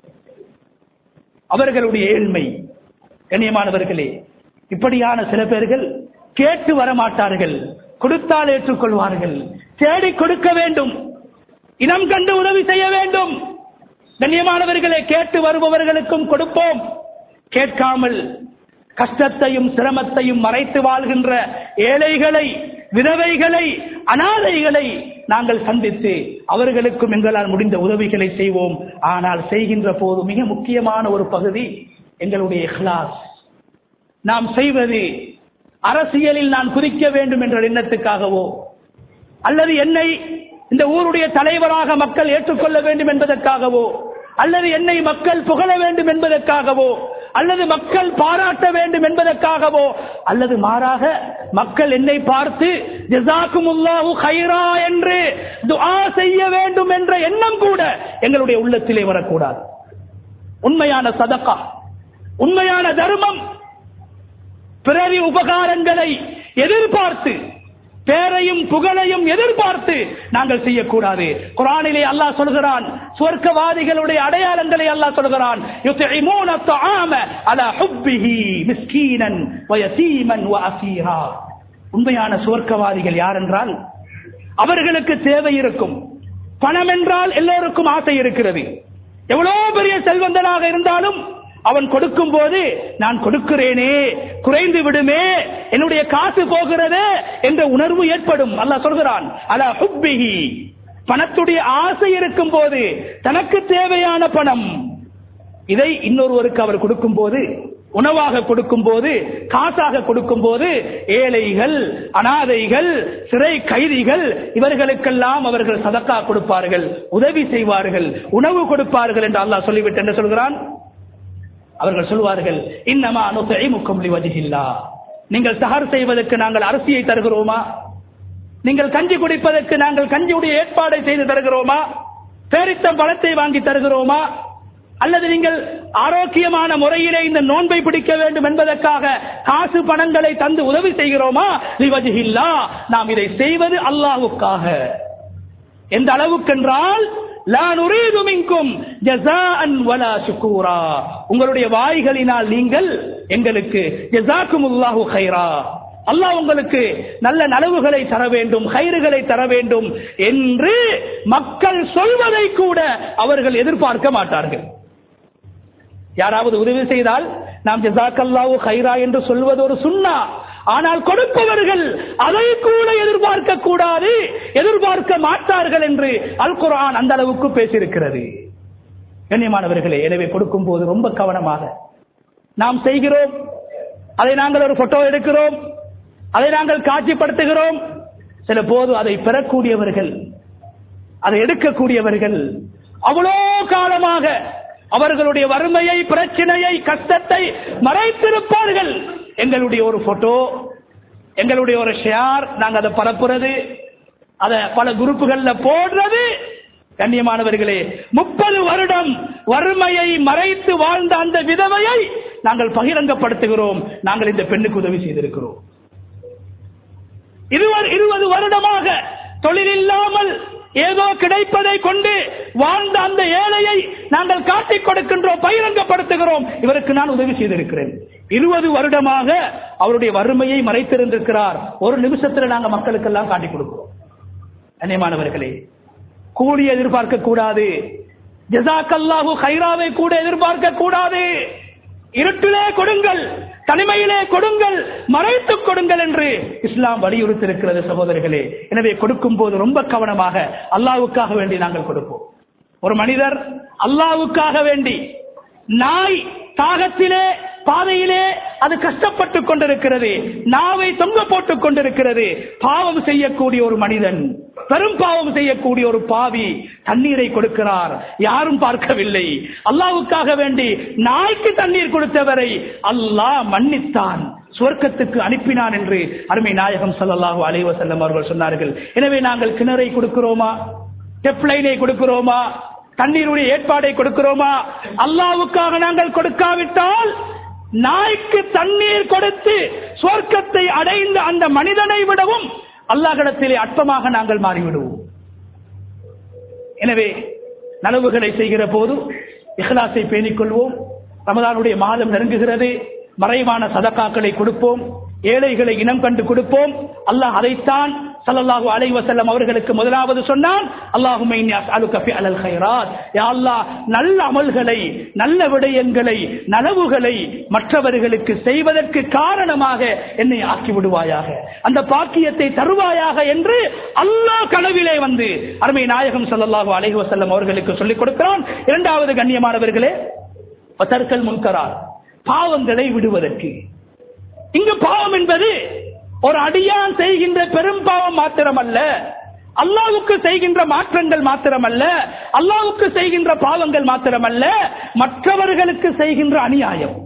அவர்களுடைய ஏழ்மை. கண்ணியமானவர்களே, இப்படியான சில பேர்கள் கேட்டு வரமாட்டார்கள், கொடுத்தால் ஏற்றுக்கொள்வார்கள். தேடி கொடுக்க வேண்டும், இனம் கண்டு உதவி செய்ய வேண்டும். கண்ணியமானவர்களே, கேட்டு வருபவர்களுக்கும் கொடுப்போம். கேட்காமல் கஷ்டத்தையும் சிரமத்தையும் மறைத்து வாழ்கின்ற ஏழைகளை, விதவைகளை, அனாதைகளை நாங்கள் சந்தித்து அவர்களுக்கும் எங்களால் முடிந்த உதவிகளை செய்வோம். ஆனால் செய்கின்ற போது மிக முக்கியமான ஒரு பகுதி எங்களுடைய இஹ்லாஸ். நாம் செய்வது அரசியலில் நான் குதிக்க வேண்டும் என்ற எண்ணத்துக்காகவோ, அல்லது என்னை இந்த ஊருடைய தலைவராக மக்கள் ஏற்றுக்கொள்ள வேண்டும் என்பதற்காகவோ, அல்லது என்னை மக்கள் புகழ வேண்டும் என்பதற்காகவோ, அல்லது மக்கள் பாராட்ட வேண்டும் என்பதற்காகவோ, அல்லது மாறாக மக்கள் என்னை பார்த்து ஜஸாக்குமுல்லாஹு கைரா என்று துஆ செய்ய வேண்டும் என்ற எண்ணம் கூட எங்களுடைய உள்ளத்திலே வரக்கூடாது. உண்மையான சதகா, உண்மையான தர்மம், பிறவி உபகாரங்களை எதிர்பார்த்து, பேரையும் புகழையும் எதிர்பார்த்து நாங்கள் செய்யக்கூடாது. குர்ஆனிலே அல்லாஹ் சொல்கிறான், சுவர்க்கவாதிகளுடைய அடையாளங்களை அல்லாஹ் சொல்கிறான், யுத்இமூன த்ஆம அலா ஹுப்பிஹி மிஸ்கீனன் வ யதீமன் வ அஸீரா. உண்மையான சுவர்க்கவாதிகள் யார் என்றால், அவர்களுக்கு தேவை இருக்கும். பணம் என்றால் எல்லோருக்கும் ஆசை இருக்கிறது. எவ்வளவு பெரிய செல்வந்தனாக இருந்தாலும் அவன் கொடுக்கும் போது நான் கொடுக்கிறேனே, குறைந்து விடுமே, என்னுடைய காசு போகிறது என்ற உணர்வு ஏற்படும். அல்லாஹ் சொல்கிறான், அலா ஹுப்பிஹி, பணத்துடைய ஆசை இருக்கும் போது, தனக்கு தேவையான பணம் இதை இன்னொருவருக்கு அவர் கொடுக்கும் போது, உணவாக கொடுக்கும் போது, காசாக கொடுக்கும் போது, ஏழைகள், அனாதைகள், சிறை கைதிகள், இவர்களுக்கெல்லாம் அவர்கள் சதக்கா கொடுப்பார்கள், உதவி செய்வார்கள், உணவு கொடுப்பார்கள் என்று அல்லாஹ் சொல்லிவிட்டு என்ன சொல்கிறான்? அவர்கள் சொல்வார்கள், இன்னமா நுத்இமுக்கும் லிவஜ்ஹில்லாஹ். நீங்கள் சஹர் செய்வதற்கு நாங்கள் அரிசியை தருகிறோமா? நீங்கள் கஞ்சி குடிப்பதற்கு நாங்கள் கஞ்சியுடைய ஏற்பாடை செய்து தருகிறோமா? பேரித்தம் பழத்தை வாங்கி தருகிறோமா? அல்லது நீங்கள் ஆரோக்கியமான முறையிலே இந்த நோன்பை பிடிக்க வேண்டும் என்பதற்காக காசு பணங்களை தந்து உதவி செய்கிறோமா? லிவஜ்ஹில்லாஹ், நாம் இதை செய்வது அல்லாஹ்வுக்காக. எந்த அளவுக்கென்றால், லா நுரீது மின்கும் ஜஸாஅன் வலா ஷுக்கூரா, உங்களுடைய வாய்களினால் நீங்கள் எங்களுக்கு ஜஸாக்குமுல்லாஹு கைரா, அல்லாஹ் உங்களுக்கு நல்ல நலவுகளை தர வேண்டும், கைறுகளை தர வேண்டும் என்று மக்கள் சொல்வதை கூட அவர்கள் எதிர்பார்க்க மாட்டார்கள். யாராவது உதவி செய்தால் நாம் ஜஸாக்கல்லாஹு கைரா என்று சொல்வது ஒரு சுன்னா. ஆனால் கொடுப்பவர்கள் அதை கூட எதிர்பார்க்க கூடாது, எதிர்பார்க்க மாட்டார்கள் என்று அல் குர்ஆன் அந்த அளவுக்கு பேசியிருக்கிறது. கண்ணியமானவர்களே, எனவே கொடுக்கும் போது ரொம்ப கவனமாக நாம் செய்கிறோம். அதை நாங்கள் ஒரு போட்டோ எடுக்கிறோம், அதை நாங்கள் காட்சிப்படுத்துகிறோம். சில போது அதை பெறக்கூடியவர்கள், அதை எடுக்கக்கூடியவர்கள் அவ்வளோ காலமாக அவர்களுடைய வறுமையை, பிரச்சனையை, கஷ்டத்தை மறைத்திருப்பார்கள். எங்களுடைய ஒரு போட்டோ, எங்களுடைய ஒரு ஷேர், நாங்கள் அதை பரப்புறது, அதை பல குரூப்புகள்ல போடுறது. கண்ணியமானவர்களே, முப்பது வருடம் வறுமையை மறைத்து வாழ்ந்த அந்த விதவையை நாங்கள் பகிரங்கப்படுத்துகிறோம், நாங்கள் இந்த பெண்ணுக்கு உதவி செய்திருக்கிறோம். இருபது வருடமாக தொழில் இல்லாமல் ஏதோ கிடைப்பதை கொண்டு வாழ்ந்த அந்த ஏழையை நாங்கள் காட்டிக் கொடுக்கின்றோம், பகிரங்கப்படுத்துகிறோம், இவருக்கு நான் உதவி செய்திருக்கிறேன். இருபது வருடமாக அவருடைய வறுமையை மறைத்திருந்திருக்கிறார். ஒரு நிமிஷத்தில் நாங்கள் மக்களுக்கெல்லாம் காட்டிக் கொடுக்கிறோம். கண்ணியமானவர்களே, கூலி எதிர்பார்க்க கூடாது, ஜஸாக்கல்லாஹு கைராவை கூட எதிர்பார்க்க கூடாது. இருட்டிலே கொடுங்கள், தனிமையிலே கொடுங்கள், மறைத்துக் கொடுங்கள் என்று இஸ்லாம் வலியுறுத்தி இருக்கிறது சகோதரர்களே. எனவே கொடுக்கும் போது ரொம்ப கவனமாக அல்லாஹ்வுக்காக வேண்டி நாங்கள் கொடுப்போம். ஒரு மனிதர் அல்லாஹ்வுக்காக வேண்டி, நாய் தாகத்திலே பாதையிலே அது கஷ்டப்பட்டுக் கொண்டிருக்கிறது, நாவை தொங்க போட்டுக் கொண்டிருக்கிறது, பாவம் செய்யக்கூடிய ஒரு மனிதன், பெரும் பாவம் செய்யக்கூடிய ஒரு பாவி தண்ணீரை கொடுக்கிறார், யாரும் பார்க்கவில்லை. அல்லாஹ்வுக்காக வேண்டி நாய்க்கு தண்ணீர் கொடுத்தவரை அல்லாஹ் மன்னித்தான், சுவர்க்கத்துக்கு அனுப்பினான் என்று அருமை நாயகம் ஸல்லல்லாஹு அலைஹி வஸல்லம் அவர்கள் சொன்னார்கள். எனவே நாங்கள் கிணறை கொடுக்கிறோமா, டெப்லைனை கொடுக்கிறோமா, தண்ணீருடைய ஏற்பாடை கொடுக்கிறோமா? அல்லாஹ்வுக்காக நாங்கள் கொடுக்காவிட்டால் நாய்க்கு தண்ணீர் கொடுத்து சுவர்க்கத்தை அடைந்த அந்த மனிதனை விடவும் அல்லாஹ்விடத்திலே அற்பமாக நாங்கள் மாறிவிடுவோம். எனவே நலவுகளை செய்கிற போது இஹ்லாஸை பேணிக் கொள்வோம். ரமதானுடைய மாதம் நெருங்குகிறது, மறைவான சதகாக்களை கொடுப்போம், ஏழைகளை இனம் கண்டு கொடுப்போம். அல்லாஹ் அதைத்தான் ஸல்லல்லாஹு அலைஹி வஸல்லம் அவர்களுக்கு முதலாவது சொன்னான், அல்லாஹும்ம இன்னி அஸ்அலுக ஃபிஅலல் கைராத், யா அல்லாஹ் நல்ல அமல்களை, நல்ல விடயங்களை, நலவுகளை மற்றவர்களுக்கு செய்வதற்கு காரணமாக என்னை ஆக்கி விடுவாயாக, அந்த பாக்கியத்தை தருவாயாக என்று அல்லாஹ் கனவிலே வந்து அருமை நாயகம் ஸல்லல்லாஹு அலைஹி வஸல்லம் அவர்களுக்கு சொல்லிக் கொடுக்கிறான். இரண்டாவது கண்ணியமானவர்களே, வதர்கல் முன்கராத், பாவங்களை விடுவதற்கு. இங்கு பாவம் என்பது ஒரு அடியான் செய்கின்ற பெரும் பாவம் மாத்திரமல்ல, அல்லாஹ்வுக்கு செய்கின்ற மாற்றங்கள் மாத்திரமல்ல, அல்லாஹ்வுக்கு செய்கின்ற பாவங்கள் மாத்திரமல்ல, மற்றவர்களுக்கு செய்கின்ற அநியாயம்.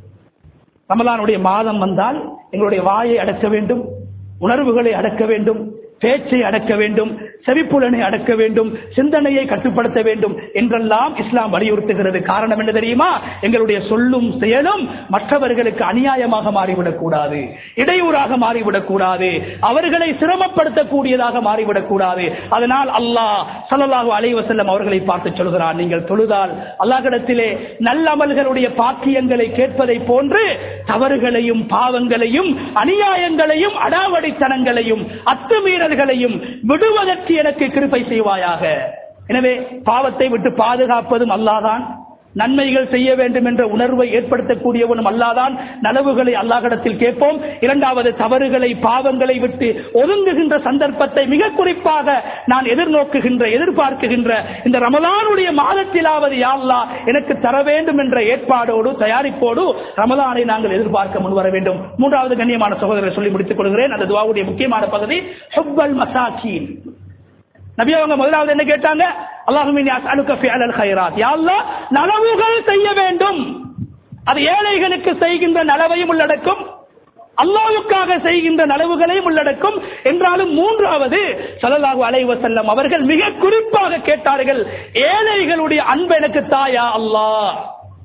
ரமலானுடைய மாதம் வந்தால் எங்களுடைய வாயை அடக்க வேண்டும், உணர்வுகளை அடக்க வேண்டும், பேச்சை அடக்க வேண்டும், செவிப்புலனை அடக்க வேண்டும், சிந்தனையை கட்டுப்படுத்த வேண்டும் என்றெல்லாம் இஸ்லாம் வலியுறுத்துகிறது. காரணம் என்ன தெரியுமா? எங்களுடைய சொல்லும் செயலும் மற்றவர்களுக்கு அநியாயமாக மாறிவிடக் கூடாது, இடையூறாக மாறிவிடக் கூடாது, அவர்களை சிரமப்படுத்தக்கூடியதாக மாறிவிடக் கூடாது. அதனால் அல்லாஹ் ஸல்லல்லாஹு அலைஹி வஸல்லம் அவர்களை பார்த்து சொல்கிறான், நீங்கள் தொழுதால் அல்லாஹ்விடத்திலே நல்லமல்களுடைய பாக்கியங்களை கேட்பதை போன்று தவறுகளையும் பாவங்களையும் அநியாயங்களையும் அடாவடித்தனங்களையும் அத்துமீறல்களையும் விடுவதற்கு எனக்கு கிருபை செய்வாயாக. எனவே பாவத்தை விட்டு பாதுகாப்பதும் அல்லாஹ்தான், நன்மைகள் செய்ய வேண்டும் என்ற உணர்வை ஏற்படுத்தக்கூடியவனும் அல்லாஹ்தான். நலவுகளை அல்லாஹ்விடத்தில் கேட்போம். இரண்டாவது, தவறுகளை பாவங்களை விட்டு ஒதுங்குகின்ற சந்தர்ப்பத்தை மிக குறிப்பாக நான் எதிர்நோக்குகின்ற எதிர்பார்க்குகின்ற இந்த ரமலானுடைய மாதத்திலாவது யா அல்லாஹ் எனக்கு தர வேண்டும் என்ற ஏற்பாடோடு தயாரிப்போடு ரமலானை நாங்கள் எதிர்பார்க்க முன்வர வேண்டும். மூன்றாவது கண்ணியமான சகோதரரை சொல்லி முடித்துக் கொள்கிறேன், அந்த துஆவுடைய முக்கியமான பகுதி ஹுப்பல் மசாகீன். நபி அவங்க முதலாவது என்ன கேட்டாங்க? அல்லாஹும்ம இன்னி அஸ்அலுக ஃபிஅலல் கைராத், யா அல்லாஹ் நலவுகள் செய்ய வேண்டும். அது ஏழைகளுக்கு செய்கின்ற நலவையும் உள்ளடக்கும், அல்லாஹ்வுக்காக செய்கின்ற நலவுகளையும் உள்ளடக்கும். என்றாலும் மூன்றாவது ஸல்லல்லாஹு அலைஹி வஸல்லம் அவர்கள் மிக குறிப்பாக கேட்டார்கள், ஏழைகளுடைய அன்பு எனக்கு தாயா அல்லாஹ்.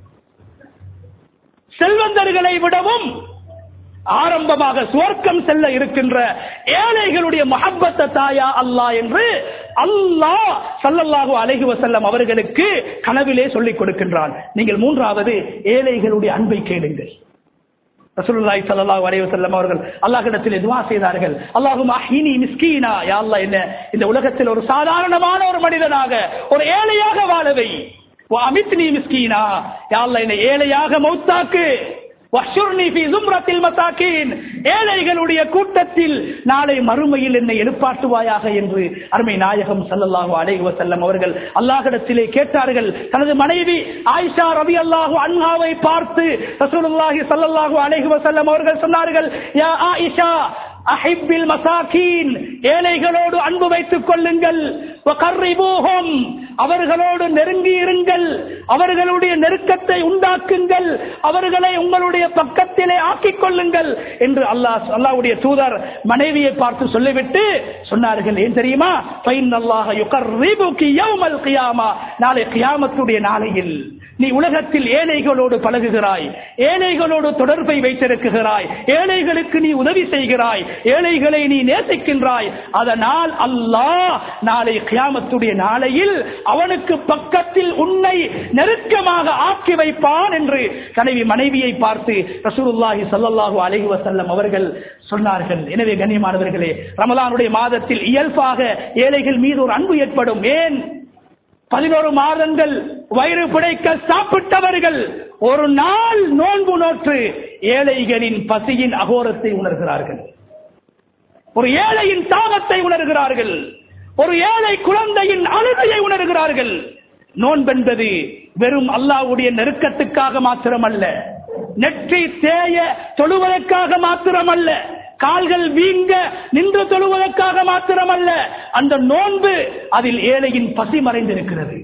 செல்வந்தர்களை விடவும் ஆரம்பமாக சுவர்க்கம் செல்ல இருக்கின்ற ஏழைகளுடைய மஹப்பத்த தாயா அல்லாஹ் என்று அல்லாஹ் ஸல்லல்லாஹு அலைஹி வஸல்லம் அவர்களுக்கு கனவிலே சொல்லிக் கொடுக்கின்றான். நீங்கள் மூன்றாவது ஏழைகளுடைய அன்பை கேளுங்கள். ரசூலுல்லாஹி ஸல்லல்லாஹு அலைஹி வஸல்லம் அவர்கள் அல்லாஹ்விடத்தில் துஆ செய்தார்கள், அல்லாஹும்ம அஹ்யினி மிஸ்கீனா, யா அல்லாஹ் என்ன இந்த உலகத்தில் ஒரு சாதாரணமான ஒரு மனிதனாக, ஒரு ஏழையாக வாழவை. வ அமித்னி மிஸ்கீனா, யா அல்லாஹ் என்ன ஏழையாக மௌத்தாக்கு. ஏழைகளுடைய கூட்டத்தில் நாளை மறுமையில் என்னை எழுப்பாட்டுவாயாக என்று அருமை நாயகம் ஸல்லல்லாஹு அலைஹி வஸல்லம் அவர்கள் அல்லாஹ்விடத்திலே கேட்டார்கள். தனது மனைவி ஆயிஷா ரலியல்லாஹு அன்ஹாவை பார்த்து ரசூலுல்லாஹி ஸல்லல்லாஹு அலைஹி வஸல்லம் அவர்கள் சொன்னார்கள், யா ஆயிஷா அஹிப்பில் மசாகீன், ஏழைகளோடு அன்பு வைத்துக் கொள்ளுங்கள், வகர்ரிபூஹும், அவர்களோடு நெருங்கி இருங்கள், அவர்களுடைய நெருக்கத்தை உண்டாக்குங்கள், அவர்களை உங்களுடைய பக்கத்திலே ஆக்கிக் கொள்ளுங்கள் என்று அல்லாஹ் அல்லாஹ்வுடைய தூதர் மனைவியை பார்த்து சொல்லிவிட்டு சொன்னார்கள். ஏன் தெரியுமா? ஃபைன்னல்லாஹ யுகர்ரிபுகி யௌமல் கியாமா, நாளை கியாமத்துடைய நாளையில் நீ உலகத்தில் ஏழைகளோடு பழகுகிறாய், ஏழைகளோடு தொடர்பை வைத்திருக்கிறாய், ஏழைகளுக்கு நீ உதவி செய்கிறாய், ஏழைகளை நீ நேசிக்கின்றாய். அதனால் அல்லாஹ் நாளை கியாமத்துடைய நாளையில் அவனுக்கு பக்கத்தில் உன்னை நெருக்கமாக ஆக்கி வைப்பான் என்று கனவி மனைவியை பார்த்து ரசூலுல்லாஹி ஸல்லல்லாஹு அலைஹி வஸல்லம் அவர்கள் சொன்னார்கள். எனவே கண்ணியமானவர்களே, ரமலானுடைய மாதத்தில் இயல்பாக ஏழைகள் மீது ஒரு அன்பு ஏற்படும். ஏன்? பதினோரு மாதங்கள் வயிறு பிடைக்க சாப்பிட்டவர்கள் ஒரு நாள் நோன்பு நோற்று ஏழைகளின் பசியின் அகோரத்தை உணர்கிறார்கள், ஒரு ஏழையின் தாகத்தை உணர்கிறார்கள், ஒரு ஏழை குழந்தையின் அழுகையை உணர்கிறார்கள். நோன்பென்பது வெறும் அல்லாஹ்வுடைய நெருக்கத்துக்காக மாத்திரமல்ல, நெற்றி தேய தொழுவதற்காக மாத்திரமல்ல, கால்கள் வீங்க நின்று தொழுவதற்காக மாத்திரமல்ல. அந்த நோன்பு அதில் ஏழையின் பசி மறைந்திருக்கிறது,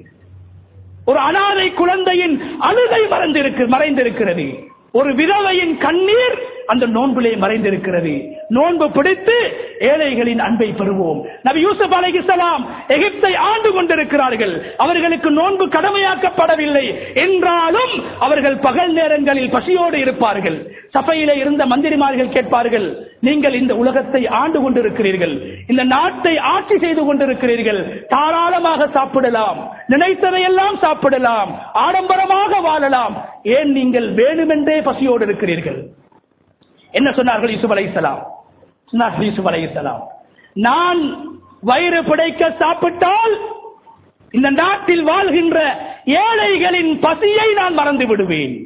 ஒரு அனாதை குழந்தையின் அழுகை மறைந்திருக்கு மறைந்திருக்கிறது, ஒரு விதவையின் கண்ணீர் அந்த நோன்பிலே மறைந்திருக்கிறது. நோன்பு பிடித்து ஏழைகளின் அன்பை பெறுவோம். நபி யூசுப் அலைஹிஸ்ஸலாம் எகிப்தை ஆண்டு கொண்டிருக்கிறார்கள். அவர்களுக்கு நோன்பு கடமையாக்கப்படவில்லை என்றாலும் அவர்கள் பகல் நேரங்களில் பசியோடு இருப்பார்கள். சபையிலே இருந்த மந்திரிமார்கள் கேட்பார்கள், நீங்கள் இந்த உலகத்தை ஆண்டு கொண்டிருக்கிறீர்கள், இந்த நாட்டை ஆட்சி செய்து கொண்டிருக்கிறீர்கள், தாராளமாக சாப்பிடலாம், நினைத்ததையெல்லாம் சாப்பிடலாம், ஆடம்பரமாக வாழலாம், ஏன் நீங்கள் வேணுமென்றே பசியோடு இருக்கிறீர்கள்? என்ன சொன்னார்கள் யூசுப் அலைஹிஸ்ஸலாம்? சொன்னார்கள் யூசுப் அலைஹிஸ்ஸலாம், நான் வயிறு பிடைக்க சாப்பிட்டால் இந்த நாட்டில் வாழ்கின்ற ஏழைகளின் பசியை நான் மறந்து விடுவேன்,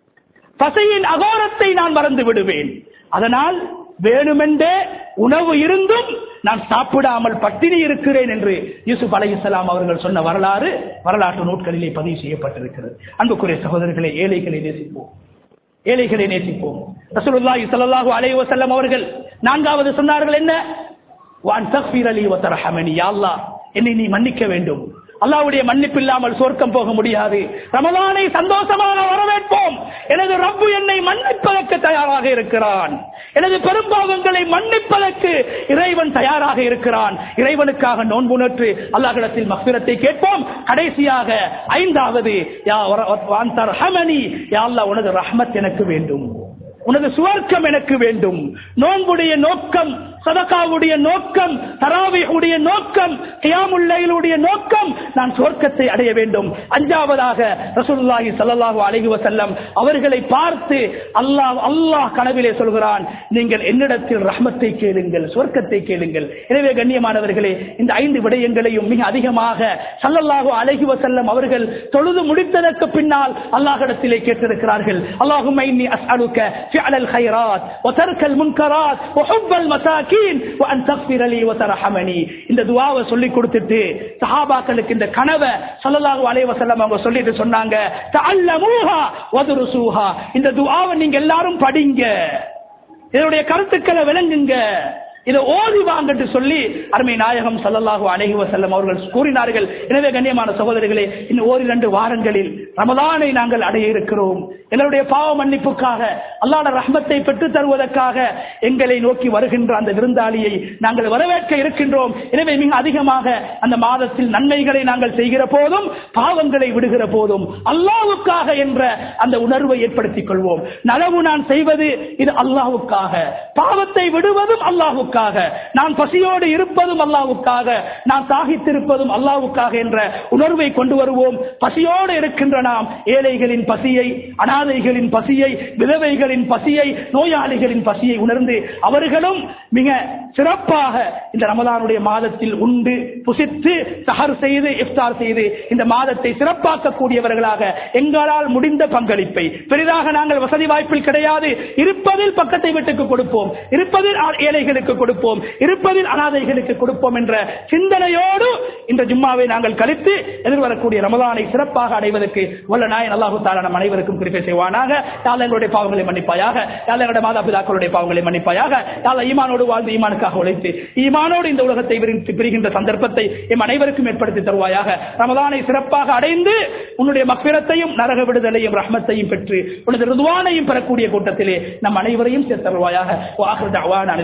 பசியின் அகோரத்தை நான் மறந்து விடுவேன். அதனால் வேணுமென்றே உணவு இருந்தும் நான் சாப்பிடாமல் பட்டினி இருக்கிறேன் என்று யூசுப் அலைஹிஸ்ஸலாம் அவர்கள் சொன்ன வரலாறு வரலாற்று நூட்களிலே பதிவு செய்யப்பட்டிருக்கிறது. அன்புக்குரிய சகோதரர்களே, ஏழைகளை நேசிப்போம், ஏழைகளை நேசிப்போம். ரசூலுல்லாஹி ஸல்லல்லாஹு அலைஹி வஸல்லம் அவர்கள் நான்காவது சொன்னார்கள் என்ன? வஅன் தக்ஃபிர லீ வ தர்ஹமனி. யா அல்லாஹ், என்னை நீ மன்னிக்க வேண்டும். அல்லாஹ்வுடைய மன்னிப்பு இல்லாமல் சொர்க்கம் போக முடியாது. ரமலானை சந்தோஷமாக வரவேற்போம். எனது ரப்பு என்னை மன்னிப்பதற்கு தயாராக இருக்கிறான், எனது பெரும்பாவங்களை மன்னிப்பதற்கு இறைவன் தயாராக இருக்கிறான். இறைவனுக்காக நோன்பு நோற்று அல்லாஹ்விடத்தில் மக்ஃபிரத்தை கேட்போம். கடைசியாக ஐந்தாவது, யா வஅன் தர்ஹமனி, யா அல்லாஹ் உனது ரஹ்மத் எனக்கு வேண்டும், உனது சுவர்க்கம் எனக்கு வேண்டும். நோன்புடைய நோக்கம், சதகாவுடைய நோக்கம், தராவீஹுடைய நோக்கம், கியாமுல் லைலுடைய நோக்கம் நான் சுவர்க்கத்தை அடைய வேண்டும். அஞ்சாவதாக ரசூலுல்லாஹி ஸல்லல்லாஹு அலைஹி வஸல்லம் அவர்களை பார்த்து அல்லாஹ் அல்லாஹ் கனவிலே சொல்கிறான், நீங்கள் என்னிடத்தில் ரஹ்மத்தை கேளுங்கள், சுவர்க்கத்தை கேளுங்கள். எனவே கண்ணியமானவர்களே, இந்த ஐந்து விடயங்களையும் மிக அதிகமாக ஸல்லல்லாஹு அலைஹி வஸல்லம் அவர்கள் தொழுது முடித்ததற்கு பின்னால் அல்லாஹ்விடத்திலே கேட்டிருக்கிறார்கள். அல்லாஹும்ம இன்னி அஸ்அலுக ஃபிஅலல் கைராத் வ தர்கல் முன்கராத் வ ஹுப்பல் மசாகின் வ அன் தக்ஃபிர லீ வ தர்ஹமனி. இந்த துஆவை சொல்லி கொடுத்துட்டு சஹாபாக்களுக்கு இந்த கனவை ஸல்லல்லாஹு அலைஹி வஸல்லம் அவங்க சொல்லிட்டு சொன்னாங்க, தஅல்லமூஹா வ துருஸூஹா. இந்த துஆவை நீங்க எல்லாரும் படிங்க, இதனுடைய கருத்துக்களை விளங்குங்க, இதை ஓதி வாங்கட்டு சொல்லி அருமை நாயகம் ஸல்லல்லாஹு அலைஹி வஸல்லம் அவர்கள் கூறினார்கள். எனவே கண்ணியமான சகோதரர்களே, இன்னும் ஓரிரண்டு வாரங்களில் ரமலானை நாங்கள் அடைய இருக்கிறோம். எங்களுடைய பாவ மன்னிப்புக்காக, அல்லாஹ்வுடைய ரஹ்மத்தை பெற்று தருவதற்காக எங்களை நோக்கி வருகின்ற அந்த விருந்தாளியை நாங்கள் வரவேற்க இருக்கின்றோம். எனவே மிக அதிகமாக அந்த மாதத்தில் நன்மைகளை நாங்கள் செய்கிற போதும், பாவங்களை விடுகிற போதும் அல்லாஹ்வுக்காக என்ற அந்த உணர்வை ஏற்படுத்திக் கொள்வோம். நலவு நான் செய்வது இது அல்லாஹ்வுக்காக, பாவத்தை விடுவதும் அல்லாஹ்வுக்காக, நான் பசியோடு இருப்பதும் அல்லாஹ்வுக்காக, நான் தாகித்திருப்பதும் அல்லாஹ்வுக்காக என்ற உணர்வை கொண்டு வருவோம். பசியோடு இருக்கின்ற நாம் ஏழைகளின் பசியை, அனாதைகளின் பசியை, விதவைகளின் பசியை, நோயாளிகளின் பசியை உணர்ந்து அவர்களும் மிக சிறப்பாக இந்த ரமலானுடைய மாதத்தில் உண்டு புசித்து சஹர் செய்து இஃப்தார் செய்து இந்த மாதத்தை சிறப்பாக்கக்கூடியவர்களாக எங்களால் முடிந்த பங்களிப்பை, பெரிதாக நாங்கள் வசதி வாய்ப்பில் கிடையாது, இருப்பதில் பக்கத்தை வீட்டுக்கு கொடுப்போம், இருப்பதில் ஏழைகளுக்கு கொடுப்போம், இருப்பதில் அனாதைகளுக்கு கொடுப்போம் என்ற சிந்தனையோடு இந்த ஜும்மாவை நாங்கள் கழித்து எதிர்வரக்கூடிய ரமலானை சிறப்பாக அடைவதற்கு வல்ல நாயன் அல்லாஹு தஆலா நம் அனைவருக்கும் கிருபை செய்வானாக. யா அல்லாஹ் எங்களுடைய பாவங்களை மன்னிப்பாயாக, யா அல்லாஹ் எங்களுடைய மாதா பிதாக்களுடைய பாவங்களை மன்னிப்பாயாக, யா அல்லாஹ் ஈமானோடு வாழ்ந்து ஈமானுக்காக உழைத்து ஈமானோடு இந்த உலகத்தை பிரிகின்ற சந்தர்ப்பத்தை எம் அனைவருக்கும் ஏற்படுத்தி தருவாயாக. ரமலானை சிறப்பாக அடைந்து உன்னுடைய மக்ஃபிரத்தையும் நரக விடுதலையும் ரஹ்மத்தையும் பெற்று உனது ரிதுவானையும் பெறக்கூடிய கூட்டத்திலே நம் அனைவரையும் சேர்த்தருவாயாக.